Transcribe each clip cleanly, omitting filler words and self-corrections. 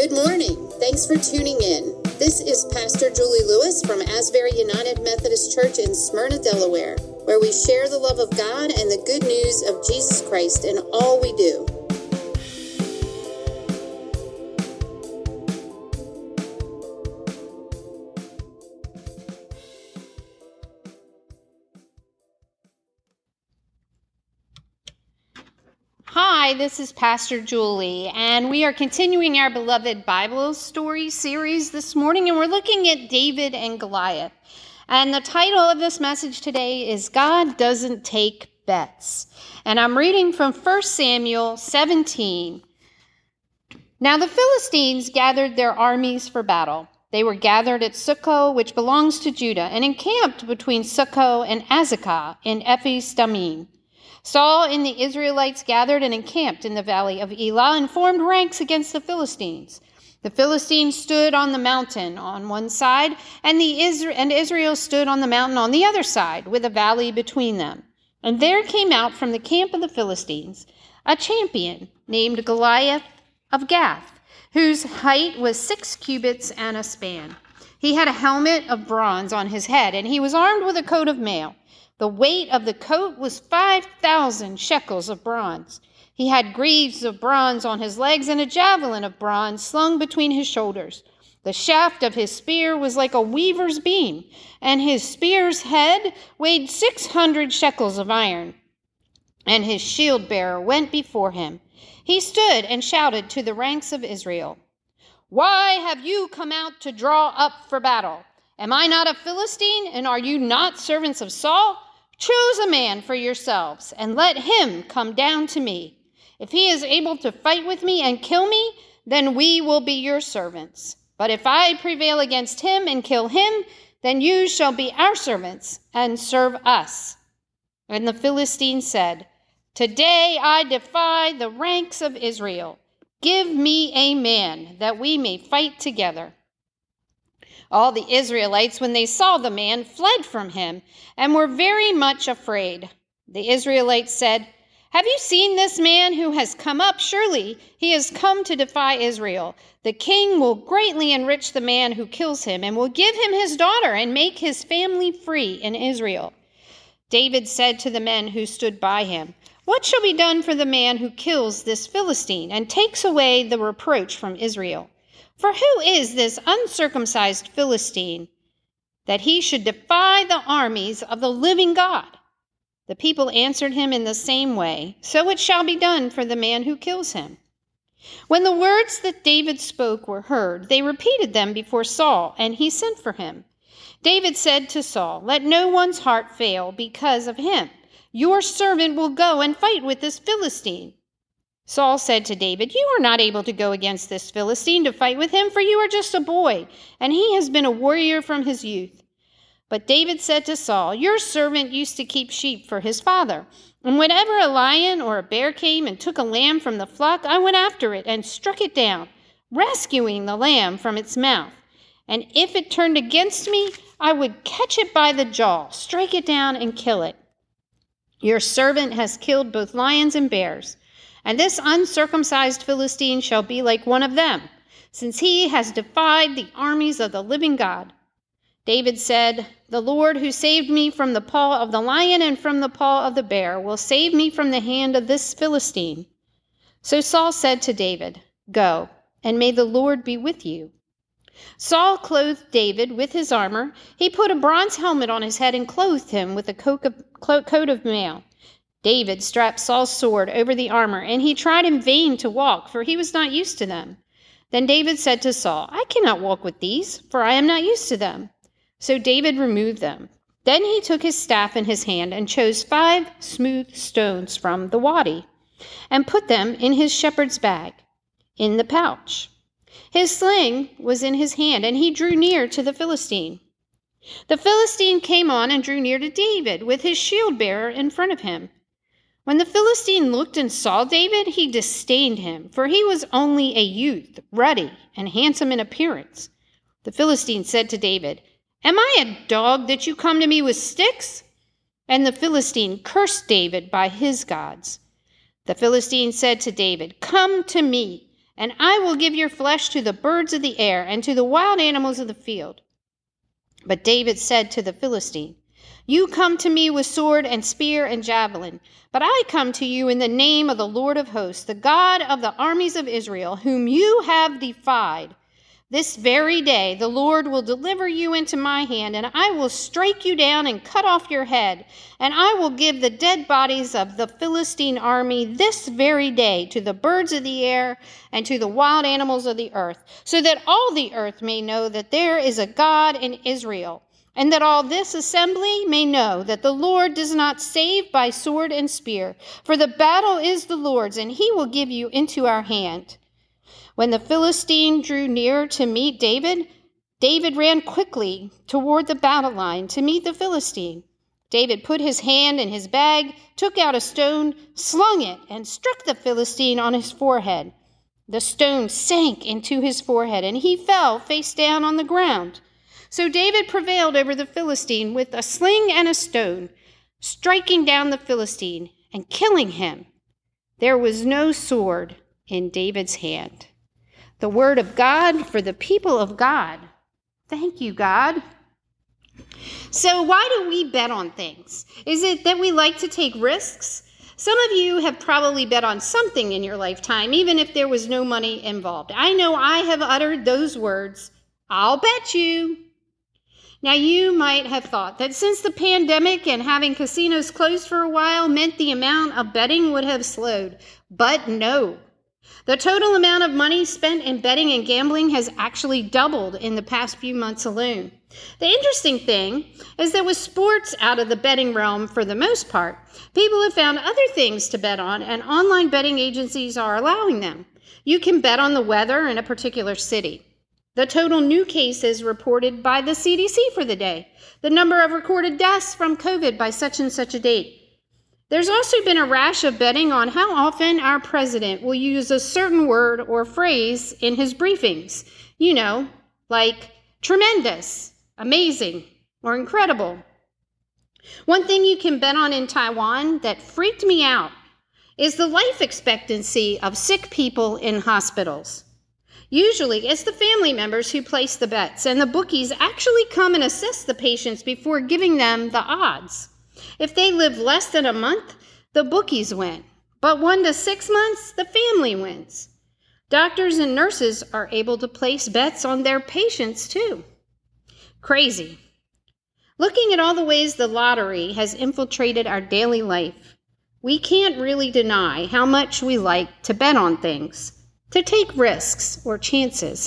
Good morning. Thanks for tuning in. This is Pastor Julie Lewis from Asbury United Methodist Church in Smyrna, Delaware, where we share the love of God and the good news of Jesus Christ in all we do. Hi, this is Pastor Julie, and we are continuing our beloved Bible story series this morning, and we're looking at David and Goliath. And the title of this message today is God Doesn't Take Bets. And I'm reading from 1 Samuel 17. Now the Philistines gathered their armies for battle. They were gathered at Succoth, which belongs to Judah, and encamped between Succoth and Azekah in Ephes-dammim. Saul and the Israelites gathered and encamped in the valley of Elah and formed ranks against the Philistines. The Philistines stood on the mountain on one side, and Israel stood on the mountain on the other side, with a valley between them. And there came out from the camp of the Philistines a champion named Goliath of Gath, whose height was 6 cubits and a span. He had a helmet of bronze on his head, and he was armed with a coat of mail. The weight of the coat was 5,000 shekels of bronze. He had greaves of bronze on his legs and a javelin of bronze slung between his shoulders. The shaft of his spear was like a weaver's beam, and his spear's head weighed 600 shekels of iron. And his shield bearer went before him. He stood and shouted to the ranks of Israel, "Why have you come out to draw up for battle? Am I not a Philistine, and are you not servants of Saul? Choose a man for yourselves, and let him come down to me. If he is able to fight with me and kill me, then we will be your servants. But if I prevail against him and kill him, then you shall be our servants and serve us." And the Philistine said, "Today I defy the ranks of Israel. Give me a man, that we may fight together." All the Israelites, when they saw the man, fled from him and were very much afraid. The Israelites said, "Have you seen this man who has come up? Surely he has come to defy Israel. The king will greatly enrich the man who kills him and will give him his daughter and make his family free in Israel." David said to the men who stood by him, "What shall be done for the man who kills this Philistine and takes away the reproach from Israel? For who is this uncircumcised Philistine, that he should defy the armies of the living God?" The people answered him in the same way, "So it shall be done for the man who kills him." When the words that David spoke were heard, they repeated them before Saul, and he sent for him. David said to Saul, "Let no one's heart fail because of him. Your servant will go and fight with this Philistine." Saul said to David, "You are not able to go against this Philistine to fight with him, for you are just a boy, and he has been a warrior from his youth." But David said to Saul, "Your servant used to keep sheep for his father, and whenever a lion or a bear came and took a lamb from the flock, I went after it and struck it down, rescuing the lamb from its mouth. And if it turned against me, I would catch it by the jaw, strike it down, and kill it. Your servant has killed both lions and bears, and this uncircumcised Philistine shall be like one of them, since he has defied the armies of the living God." David said, "The Lord who saved me from the paw of the lion and from the paw of the bear will save me from the hand of this Philistine." So Saul said to David, "Go, and may the Lord be with you." Saul clothed David with his armor. He put a bronze helmet on his head and clothed him with a coat of mail. David strapped Saul's sword over the armor, and he tried in vain to walk, for he was not used to them. Then David said to Saul, "I cannot walk with these, for I am not used to them." So David removed them. Then he took his staff in his hand and chose 5 smooth stones from the wadi and put them in his shepherd's bag, in the pouch. His sling was in his hand, and he drew near to the Philistine. The Philistine came on and drew near to David, with his shield bearer in front of him. When the Philistine looked and saw David, he disdained him, for he was only a youth, ruddy and handsome in appearance. The Philistine said to David, "Am I a dog that you come to me with sticks?" And the Philistine cursed David by his gods. The Philistine said to David, "Come to me, and I will give your flesh to the birds of the air and to the wild animals of the field." But David said to the Philistine, "You come to me with sword and spear and javelin, but I come to you in the name of the Lord of hosts, the God of the armies of Israel, whom you have defied. This very day the Lord will deliver you into my hand, and I will strike you down and cut off your head, and I will give the dead bodies of the Philistine army this very day to the birds of the air and to the wild animals of the earth, so that all the earth may know that there is a God in Israel, and that all this assembly may know that the Lord does not save by sword and spear, for the battle is the Lord's, and he will give you into our hand." When the Philistine drew near to meet David, David ran quickly toward the battle line to meet the Philistine. David put his hand in his bag, took out a stone, slung it, and struck the Philistine on his forehead. The stone sank into his forehead, and he fell face down on the ground. So David prevailed over the Philistine with a sling and a stone, striking down the Philistine and killing him. There was no sword in David's hand. The word of God for the people of God. Thank you, God. So why do we bet on things? Is it that we like to take risks? Some of you have probably bet on something in your lifetime, even if there was no money involved. I know I have uttered those words, "I'll bet you." Now, you might have thought that since the pandemic and having casinos closed for a while meant the amount of betting would have slowed, but no. The total amount of money spent in betting and gambling has actually doubled in the past few months alone. The interesting thing is that with sports out of the betting realm for the most part, people have found other things to bet on, and online betting agencies are allowing them. You can bet on the weather in a particular city, the total new cases reported by the CDC for the day, the number of recorded deaths from COVID by such and such a date. There's also been a rash of betting on how often our president will use a certain word or phrase in his briefings. You know, like tremendous, amazing, or incredible. One thing you can bet on in Taiwan that freaked me out is the life expectancy of sick people in hospitals. Usually, it's the family members who place the bets, and the bookies actually come and assess the patients before giving them the odds. If they live less than a month, the bookies win. But 1 to 6 months, the family wins. Doctors and nurses are able to place bets on their patients, too. Crazy. Looking at all the ways the lottery has infiltrated our daily life, we can't really deny how much we like to bet on things, to take risks or chances.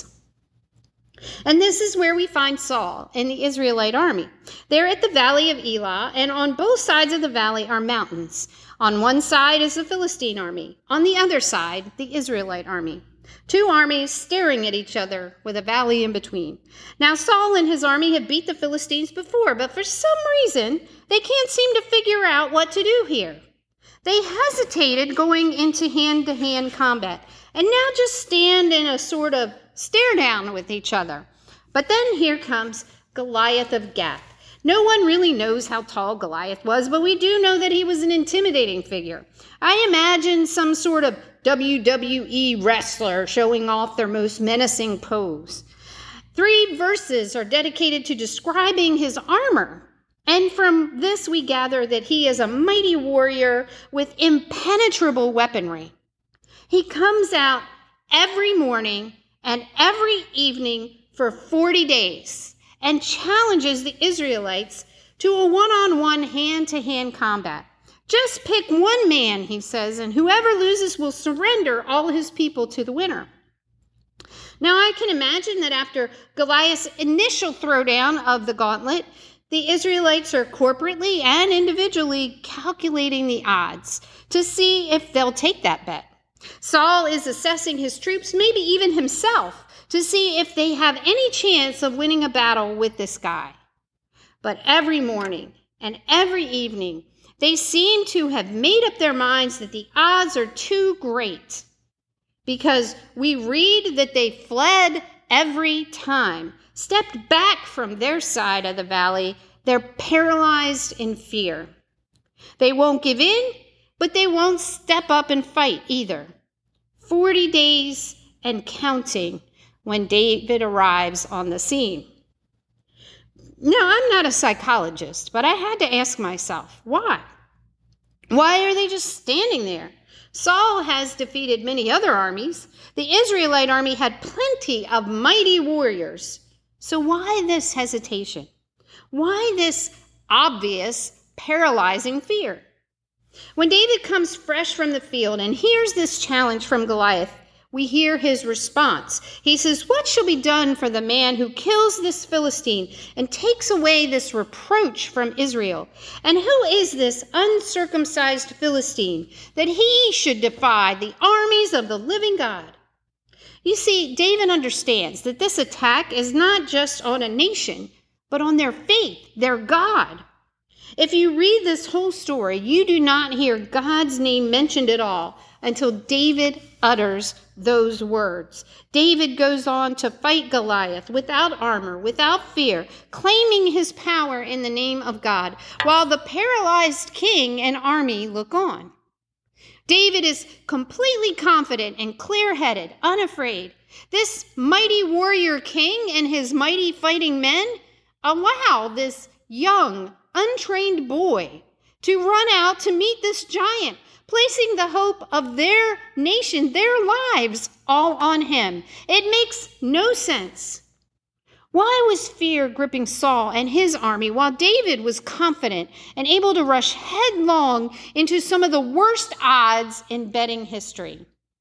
And this is where we find Saul and the Israelite army. They're at the valley of Elah, and on both sides of the valley are mountains. On one side is the Philistine army. On the other side, the Israelite army. Two armies staring at each other with a valley in between. Now, Saul and his army have beat the Philistines before, but for some reason, they can't seem to figure out what to do here. They hesitated going into hand-to-hand combat, and now just stand in a sort of stare down with each other. But then here comes Goliath of Gath. No one really knows how tall Goliath was, but we do know that he was an intimidating figure. I imagine some sort of WWE wrestler showing off their most menacing pose. 3 verses are dedicated to describing his armor. And from this we gather that he is a mighty warrior with impenetrable weaponry. He comes out every morning and every evening for 40 days and challenges the Israelites to a one-on-one, hand-to-hand combat. Just pick one man, he says, and whoever loses will surrender all his people to the winner. Now, I can imagine that after Goliath's initial throwdown of the gauntlet, the Israelites are corporately and individually calculating the odds to see if they'll take that bet. Saul is assessing his troops, maybe even himself, to see if they have any chance of winning a battle with this guy. But every morning and every evening, they seem to have made up their minds that the odds are too great, because we read that they fled every time, stepped back from their side of the valley. They're paralyzed in fear. They won't give in, but they won't step up and fight either. 40 days and counting when David arrives on the scene. Now, I'm not a psychologist, but I had to ask myself, why? Why are they just standing there? Saul has defeated many other armies. The Israelite army had plenty of mighty warriors. So why this hesitation? Why this obvious, paralyzing fear? When David comes fresh from the field and hears this challenge from Goliath, we hear his response. He says, "What shall be done for the man who kills this Philistine and takes away this reproach from Israel? And who is this uncircumcised Philistine that he should defy the armies of the living God?" You see, David understands that this attack is not just on a nation, but on their faith, their God. If you read this whole story, you do not hear God's name mentioned at all until David utters those words. David goes on to fight Goliath without armor, without fear, claiming his power in the name of God, while the paralyzed king and army look on. David is completely confident and clear-headed, unafraid. This mighty warrior king and his mighty fighting men allow this young, untrained boy to run out to meet this giant, placing the hope of their nation, their lives, all on him. It makes no sense. Why was fear gripping Saul and his army while David was confident and able to rush headlong into some of the worst odds in betting history?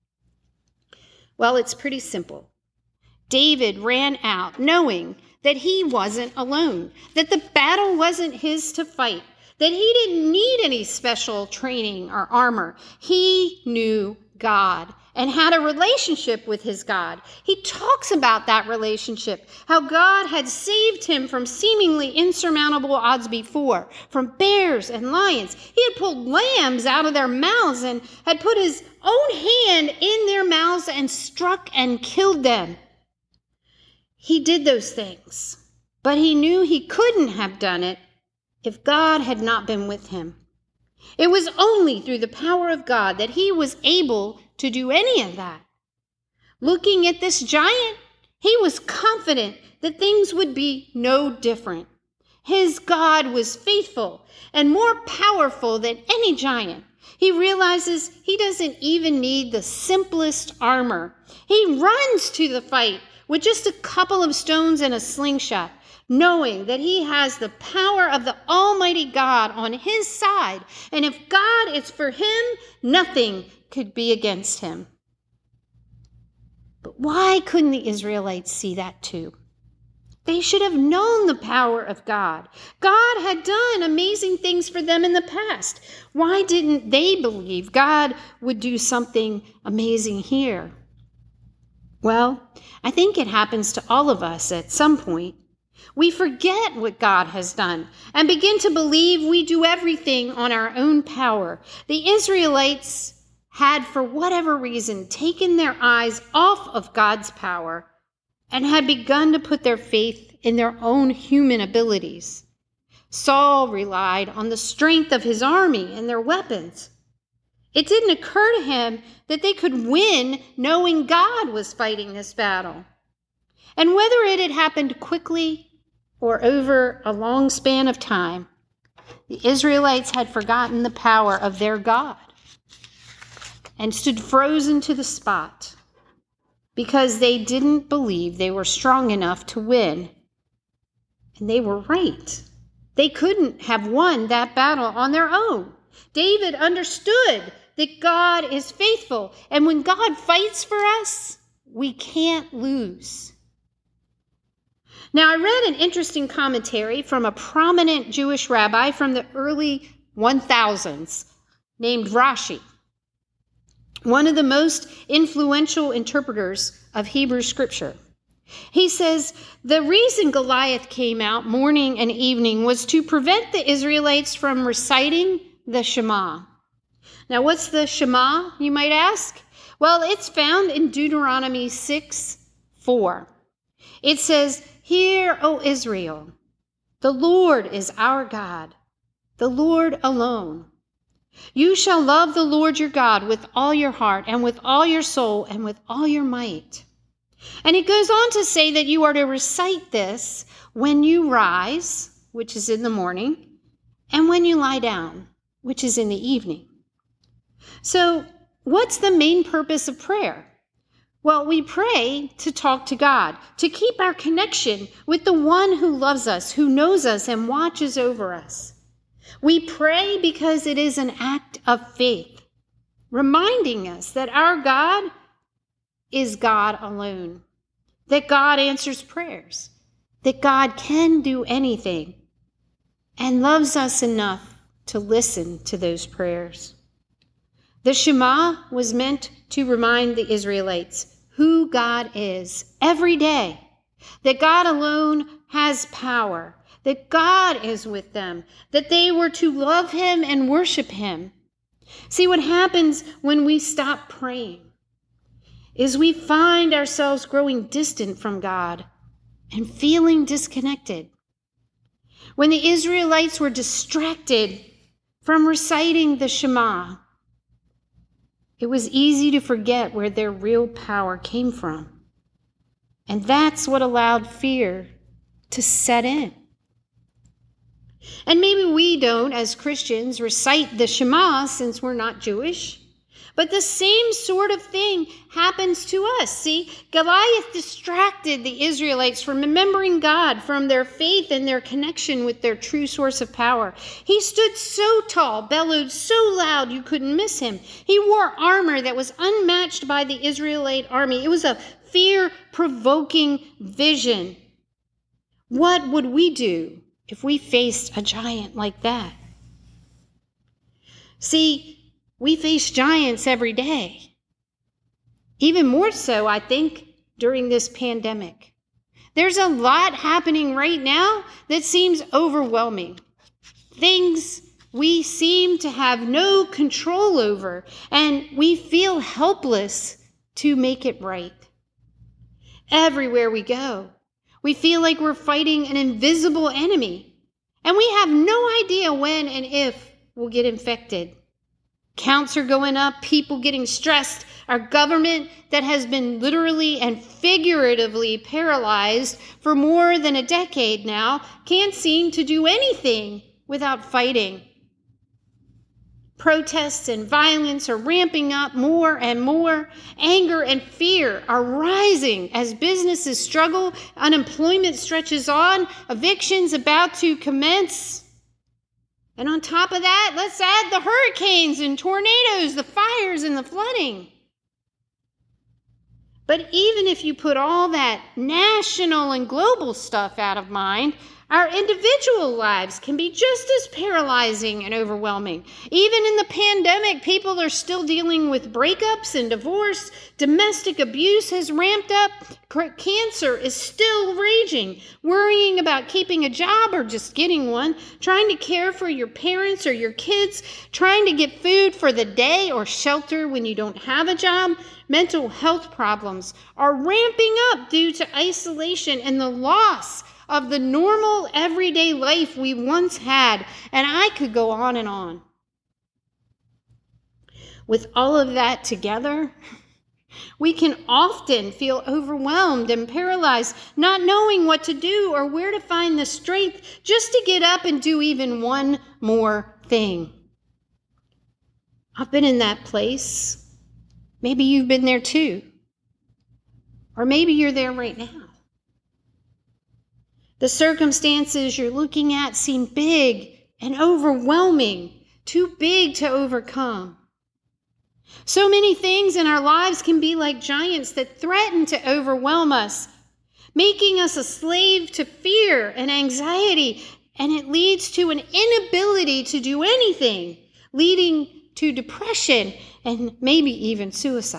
Well, it's pretty simple. David ran out knowing that he wasn't alone, that the battle wasn't his to fight, that he didn't need any special training or armor. He knew God and had a relationship with his God. He talks about that relationship, how God had saved him from seemingly insurmountable odds before, from bears and lions. He had pulled lambs out of their mouths and had put his own hand in their mouths and struck and killed them. He did those things, but he knew he couldn't have done it if God had not been with him. It was only through the power of God that he was able to do any of that. Looking at this giant, he was confident that things would be no different. His God was faithful and more powerful than any giant. He realizes he doesn't even need the simplest armor. He runs to the fight with just a couple of stones and a slingshot, knowing that he has the power of the Almighty God on his side. And if God is for him, nothing could be against him. But why couldn't the Israelites see that too? They should have known the power of God. God had done amazing things for them in the past. Why didn't they believe God would do something amazing here? Well, I think it happens to all of us at some point. We forget what God has done and begin to believe we do everything on our own power. The Israelites had, for whatever reason, taken their eyes off of God's power and had begun to put their faith in their own human abilities. Saul relied on the strength of his army and their weapons. It didn't occur to him that they could win knowing God was fighting this battle. And whether it had happened quickly or over a long span of time, the Israelites had forgotten the power of their God and stood frozen to the spot because they didn't believe they were strong enough to win. And they were right. They couldn't have won that battle on their own. David understood that God is faithful, and when God fights for us, we can't lose. Now, I read an interesting commentary from a prominent Jewish rabbi from the early 1000s named Rashi, one of the most influential interpreters of Hebrew scripture. He says, the reason Goliath came out morning and evening was to prevent the Israelites from reciting the Shema. Now, what's the Shema, you might ask? Well, it's found in Deuteronomy 6:4. It says, "Hear, O Israel, the Lord is our God, the Lord alone. You shall love the Lord your God with all your heart and with all your soul and with all your might. And it goes on to say that you are to recite this when you rise, which is in the morning, and when you lie down, which is in the evening. So, what's the main purpose of prayer? Well, we pray to talk to God, to keep our connection with the one who loves us, who knows us, and watches over us. We pray because it is an act of faith, reminding us that our God is God alone, that God answers prayers, that God can do anything, and loves us enough to listen to those prayers. The Shema was meant to remind the Israelites who God is every day, that God alone has power, that God is with them, that they were to love him and worship him. See, what happens when we stop praying is we find ourselves growing distant from God and feeling disconnected. When the Israelites were distracted from reciting the Shema, it was easy to forget where their real power came from. And that's what allowed fear to set in. And maybe we don't, as Christians, recite the Shema since we're not Jewish. But the same sort of thing happens to us. See, Goliath distracted the Israelites from remembering God, from their faith and their connection with their true source of power. He stood so tall, bellowed so loud you couldn't miss him. He wore armor that was unmatched by the Israelite army. It was a fear-provoking vision. What would we do if we faced a giant like that? See, we face giants every day. Even more so, I think, during this pandemic. There's a lot happening right now that seems overwhelming. Things we seem to have no control over, and we feel helpless to make it right. Everywhere we go, we feel like we're fighting an invisible enemy, and we have no idea when and if we'll get infected. Counts are going up, people getting stressed. Our government that has been literally and figuratively paralyzed for more than a decade now can't seem to do anything without fighting. Protests and violence are ramping up more and more. Anger and fear are rising as businesses struggle, unemployment stretches on, evictions about to commence. And on top of that, let's add the hurricanes and tornadoes, the fires and the flooding. But even if you put all that national and global stuff out of mind, our individual lives can be just as paralyzing and overwhelming. Even in the pandemic, people are still dealing with breakups and divorce. Domestic abuse has ramped up. Cancer is still raging. Worrying about keeping a job or just getting one. Trying to care for your parents or your kids. Trying to get food for the day or shelter when you don't have a job. Mental health problems are ramping up due to isolation and the loss of the normal everyday life we once had, and I could go on and on. With all of that together, we can often feel overwhelmed and paralyzed, not knowing what to do or where to find the strength just to get up and do even one more thing. I've been in that place. Maybe you've been there too. Or maybe you're there right now. The circumstances you're looking at seem big and overwhelming, too big to overcome. So many things in our lives can be like giants that threaten to overwhelm us, making us a slave to fear and anxiety, and it leads to an inability to do anything, leading to depression and maybe even suicide.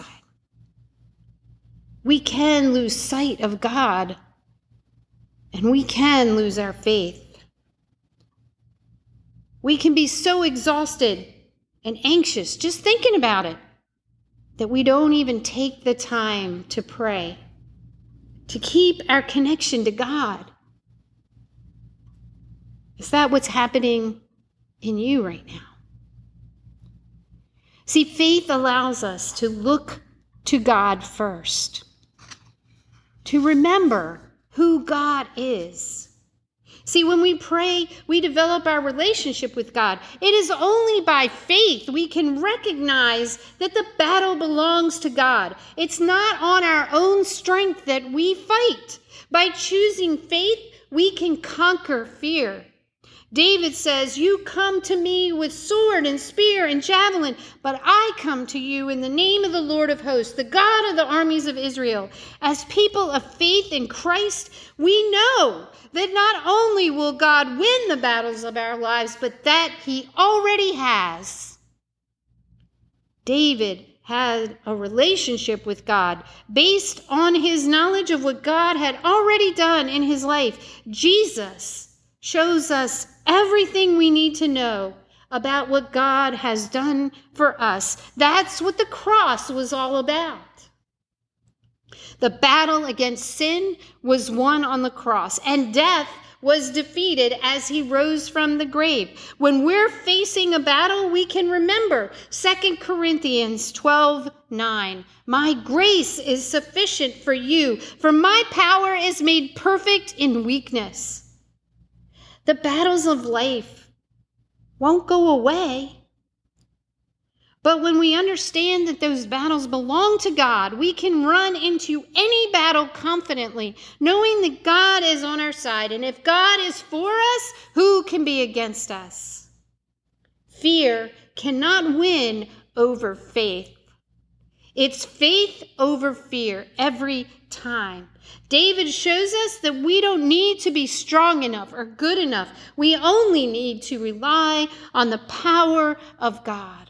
We can lose sight of God, and we can lose our faith. We can be so exhausted and anxious just thinking about it that we don't even take the time to pray, to keep our connection to God. Is that what's happening in you right now? See, faith allows us to look to God first, to remember who God is. See, when we pray, we develop our relationship with God. It is only by faith we can recognize that the battle belongs to God. It's not on our own strength that we fight. By choosing faith, we can conquer fear. David says, "You come to me with sword and spear and javelin, but I come to you in the name of the Lord of hosts, the God of the armies of Israel." As people of faith in Christ, we know that not only will God win the battles of our lives, but that he already has. David had a relationship with God based on his knowledge of what God had already done in his life. Jesus shows us everything we need to know about what God has done for us. That's what the cross was all about. The battle against sin was won on the cross, and death was defeated as he rose from the grave. When we're facing a battle, we can remember 2 Corinthians 12:9. "My grace is sufficient for you, for my power is made perfect in weakness." The battles of life won't go away. But when we understand that those battles belong to God, we can run into any battle confidently, knowing that God is on our side. And if God is for us, who can be against us? Fear cannot win over faith. It's faith over fear every time. David shows us that we don't need to be strong enough or good enough. We only need to rely on the power of God.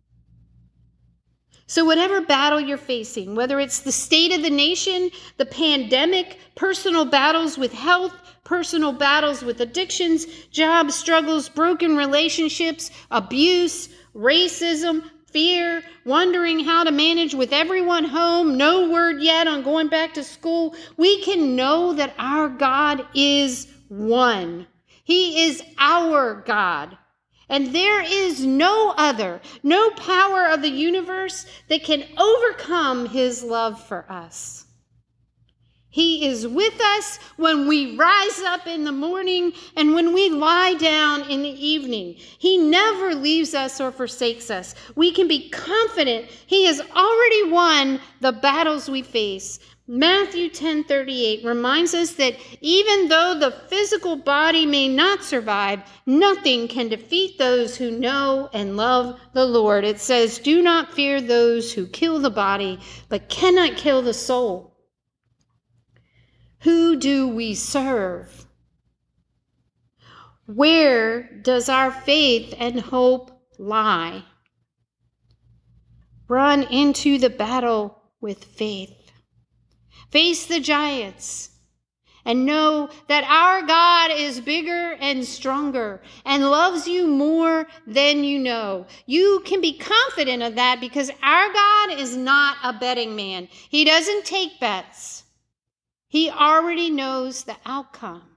So whatever battle you're facing, whether it's the state of the nation, the pandemic, personal battles with health, personal battles with addictions, job struggles, broken relationships, abuse, racism, fear, wondering how to manage with everyone home, no word yet on going back to school, we can know that our God is one. He is our God. And there is no other, no power of the universe that can overcome his love for us. He is with us when we rise up in the morning and when we lie down in the evening. He never leaves us or forsakes us. We can be confident he has already won the battles we face. Matthew 10:38 reminds us that even though the physical body may not survive, nothing can defeat those who know and love the Lord. It says, "Do not fear those who kill the body, but cannot kill the soul." Who do we serve? Where does our faith and hope lie? Run into the battle with faith. Face the giants and know that our God is bigger and stronger and loves you more than you know. You can be confident of that because our God is not a betting man. He doesn't take bets. He already knows the outcome.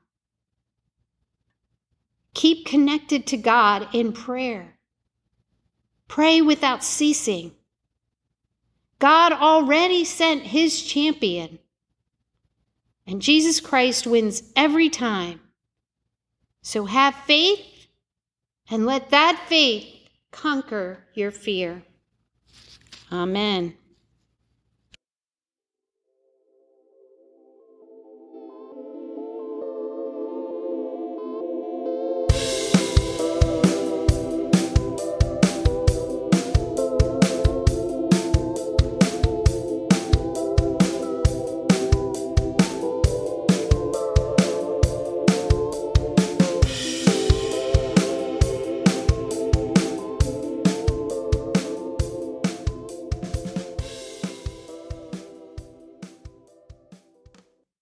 Keep connected to God in prayer. Pray without ceasing. God already sent his champion. And Jesus Christ wins every time. So have faith and let that faith conquer your fear. Amen.